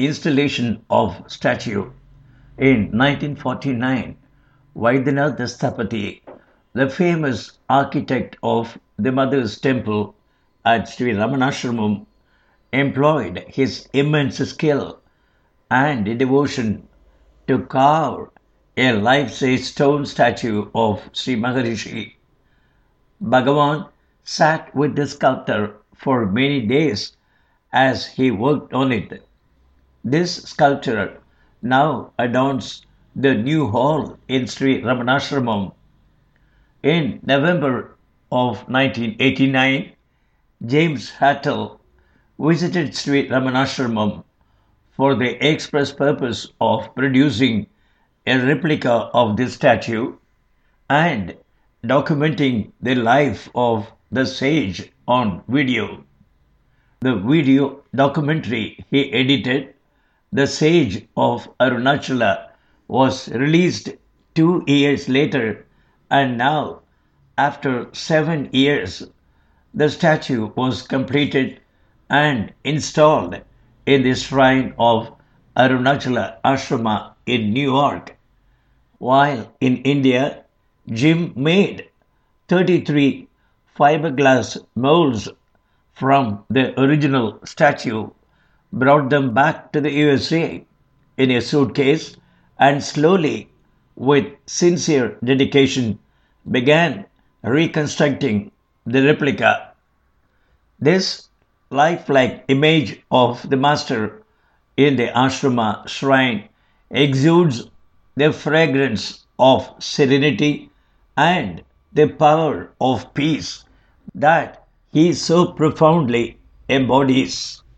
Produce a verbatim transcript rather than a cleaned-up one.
installation of statue in nineteen forty-nine, Vaidyanath Sthapati, the famous architect of the Mother's Temple at Sri Ramanashramam, employed his immense skill and devotion to carve a life-size stone statue of Sri Maharishi. Bhagavan sat with the sculptor for many days as he worked on it. This sculpture now adorns the new hall in Sri Ramanashramam. In November of nineteen eighty-nine, James Hattel visited Sri Ramanashramam for the express purpose of producing a replica of this statue and documenting the life of the sage on video. The video documentary he edited, The Sage of Arunachala, was released two years later, and now, after seven years, the statue was completed and installed in the shrine of Arunachala Ashrama in New York. While in India, Jim made thirty-three fiberglass molds from the original statue, brought them back to the U S A in a suitcase, and slowly, with sincere dedication, began reconstructing the replica. This lifelike image of the master in the ashrama shrine exudes the fragrance of serenity and the power of peace that he so profoundly embodies.